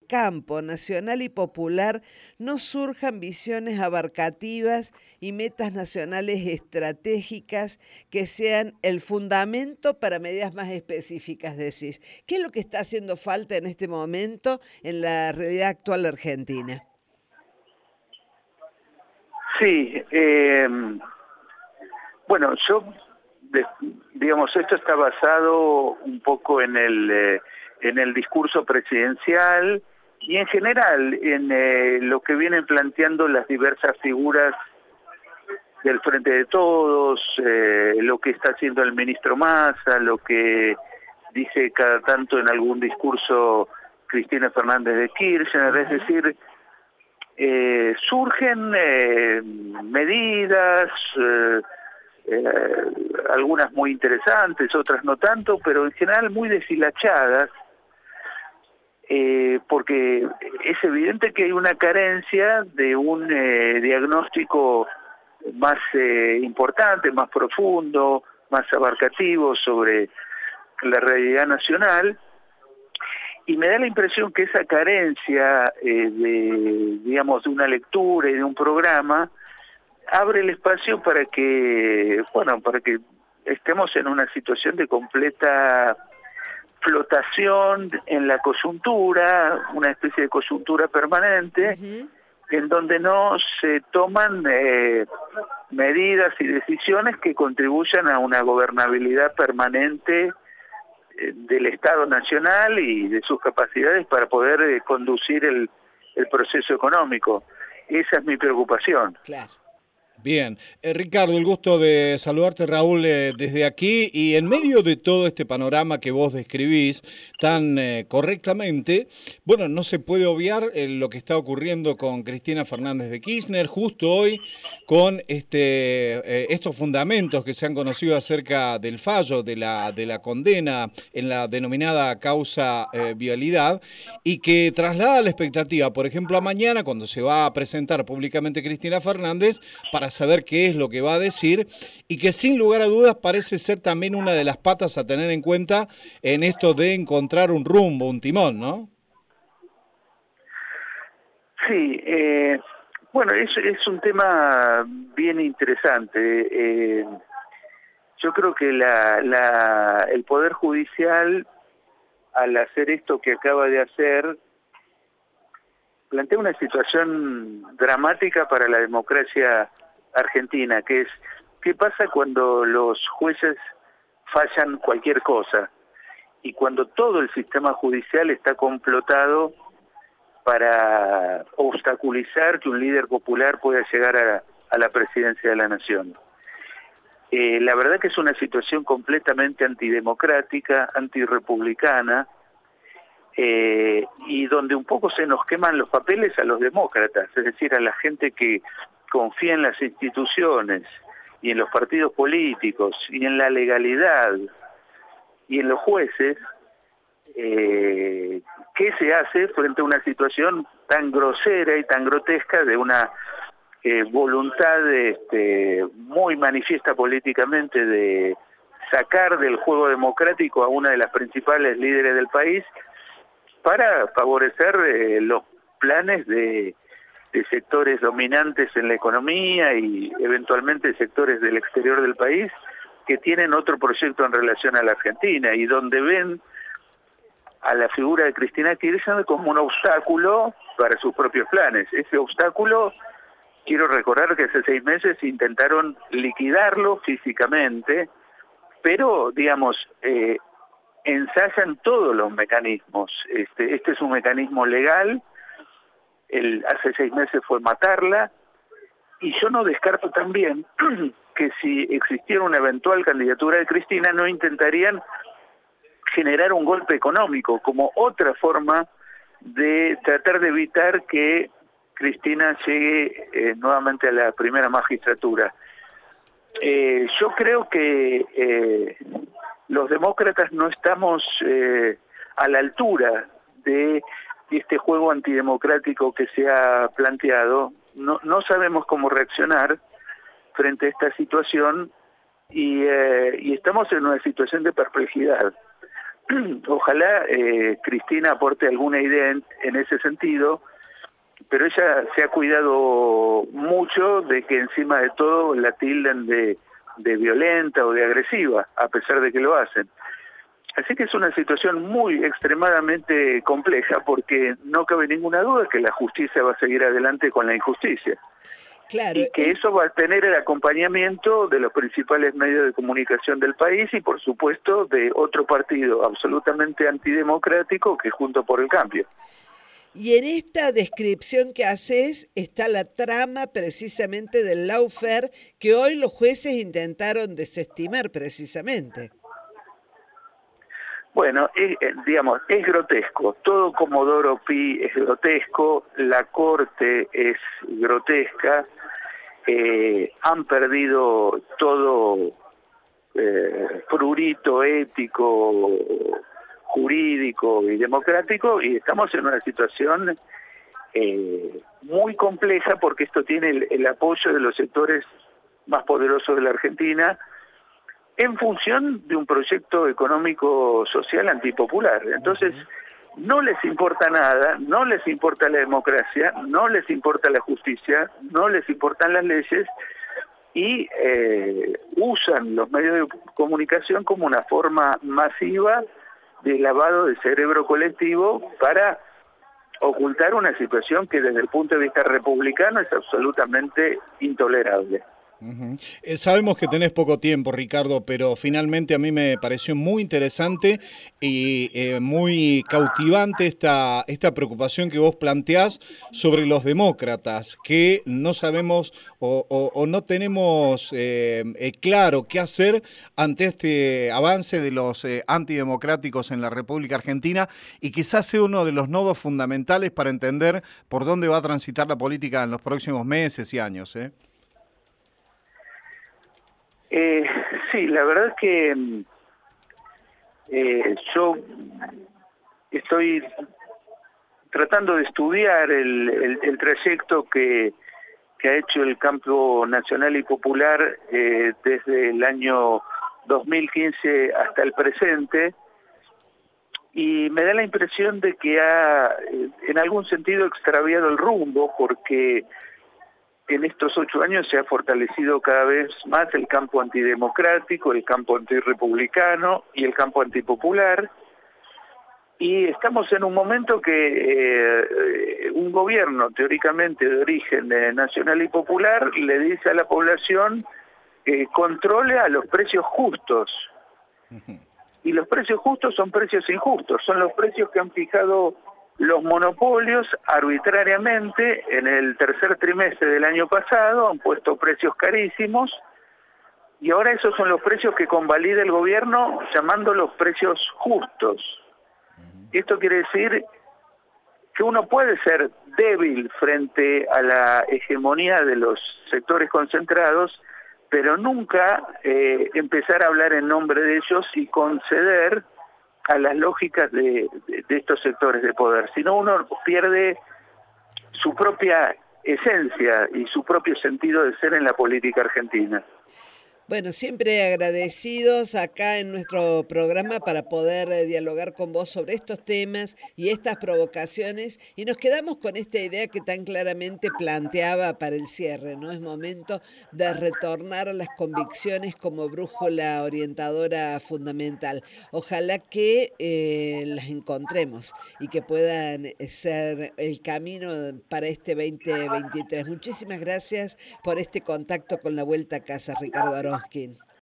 campo nacional y popular no surjan visiones abarcativas y metas nacionales estratégicas que sean el fundamento para medidas más específicas, decís. ¿Qué es lo que está haciendo falta en este momento en la realidad actual argentina? Sí, bueno, digamos, esto está basado un poco en el discurso presidencial y en general en lo que vienen planteando las diversas figuras del Frente de Todos, lo que está haciendo el ministro Massa, lo que dice cada tanto en algún discurso Cristina Fernández de Kirchner, es decir, surgen medidas, algunas muy interesantes, otras no tanto, pero en general muy deshilachadas, porque es evidente que hay una carencia de un diagnóstico más importante, más profundo, más abarcativo sobre la realidad nacional, y me da la impresión que esa carencia digamos, de una lectura y de un programa abre el espacio para que estemos en una situación de completa flotación en la coyuntura, una especie de coyuntura permanente, en donde no se toman medidas y decisiones que contribuyan a una gobernabilidad permanente del Estado Nacional y de sus capacidades para poder conducir el proceso económico. Esa es mi preocupación. Claro. Bien, Ricardo, el gusto de saludarte, Raúl, desde aquí, y en medio de todo este panorama que vos describís tan correctamente, bueno, no se puede obviar lo que está ocurriendo con Cristina Fernández de Kirchner, justo hoy, con estos fundamentos que se han conocido acerca del fallo de la condena en la denominada causa vialidad, y que traslada la expectativa, por ejemplo, a mañana, cuando se va a presentar públicamente Cristina Fernández, para saber qué es lo que va a decir, y que sin lugar a dudas parece ser también una de las patas a tener en cuenta en esto de encontrar un rumbo, un timón, ¿no? Sí, bueno, es un tema bien interesante. Yo creo que el Poder Judicial, al hacer esto que acaba de hacer, plantea una situación dramática para la democracia argentina, que es, ¿qué pasa cuando los jueces fallan cualquier cosa? Y cuando todo el sistema judicial está complotado para obstaculizar que un líder popular pueda llegar a la presidencia de la nación. La verdad que es una situación completamente antidemocrática, antirrepublicana, y donde un poco se nos queman los papeles a los demócratas, es decir, a la gente que confía en las instituciones y en los partidos políticos y en la legalidad y en los jueces. ¿Qué se hace frente a una situación tan grosera y tan grotesca de una voluntad muy manifiesta políticamente de sacar del juego democrático a una de las principales líderes del país para favorecer los planes de sectores dominantes en la economía y eventualmente sectores del exterior del país que tienen otro proyecto en relación a la Argentina y donde ven a la figura de Cristina Kirchner como un obstáculo para sus propios planes? Ese obstáculo, quiero recordar que hace 6 meses intentaron liquidarlo físicamente, pero, digamos, ensayan todos los mecanismos. Este es un mecanismo legal, hace 6 meses fue matarla, y yo no descarto también que si existiera una eventual candidatura de Cristina, no intentarían generar un golpe económico como otra forma de tratar de evitar que Cristina llegue nuevamente a la primera magistratura. Yo creo que los demócratas no estamos a la altura de este juego antidemocrático que se ha planteado. No sabemos cómo reaccionar frente a esta situación y estamos en una situación de perplejidad. ojalá Cristina aporte alguna idea en ese sentido, pero ella se ha cuidado mucho de que encima de todo la tilden de violenta o de agresiva, a pesar de que lo hacen. Así que es una situación muy extremadamente compleja, porque no cabe ninguna duda que la justicia va a seguir adelante con la injusticia. Claro, Y que eso va a tener el acompañamiento de los principales medios de comunicación del país y por supuesto de otro partido absolutamente antidemocrático que es Juntos por el Cambio. y en esta descripción que haces está la trama precisamente del lawfare que hoy los jueces intentaron desestimar precisamente. Bueno, digamos, es grotesco, todo Comodoro Pi es grotesco, la Corte es grotesca, han perdido todo prurito ético, jurídico y democrático, y estamos en una situación muy compleja porque esto tiene el apoyo de los sectores más poderosos de la Argentina, en función de un proyecto económico social antipopular. Entonces, no les importa nada, no les importa la democracia, no les importa la justicia, no les importan las leyes y usan los medios de comunicación como una forma masiva de lavado de cerebro colectivo para ocultar una situación que desde el punto de vista republicano es absolutamente intolerable. Sabemos que tenés poco tiempo, Ricardo, pero finalmente a mí me pareció muy interesante y muy cautivante esta preocupación que vos planteás sobre los demócratas, que no sabemos o no tenemos claro qué hacer ante este avance de los antidemocráticos en la República Argentina, y quizás sea uno de los nodos fundamentales para entender por dónde va a transitar la política en los próximos meses y años, ¿eh? Sí, la verdad es que yo estoy tratando de estudiar el trayecto que ha hecho el campo nacional y popular desde el año 2015 hasta el presente, y me da la impresión de que ha en algún sentido extraviado el rumbo, porque en estos 8 años se ha fortalecido cada vez más el campo antidemocrático, el campo antirrepublicano y el campo antipopular. Y estamos en un momento que un gobierno teóricamente de origen nacional y popular le dice a la población que controle a los precios justos. Y los precios justos son precios injustos, son los precios que han fijado los monopolios arbitrariamente en el tercer trimestre del año pasado, han puesto precios carísimos y ahora esos son los precios que convalida el gobierno llamando los precios justos. Esto quiere decir que uno puede ser débil frente a la hegemonía de los sectores concentrados, pero nunca empezar a hablar en nombre de ellos y conceder a las lógicas de estos sectores de poder, sino uno pierde su propia esencia y su propio sentido de ser en la política argentina. Bueno, siempre agradecidos acá en nuestro programa para poder dialogar con vos sobre estos temas y estas provocaciones, y nos quedamos con esta idea que tan claramente planteaba para el cierre, ¿no? Es momento de retornar a las convicciones como brújula orientadora fundamental. Ojalá que las encontremos y que puedan ser el camino para este 2023. Muchísimas gracias por este contacto con La Vuelta a Casa, Ricardo Arón.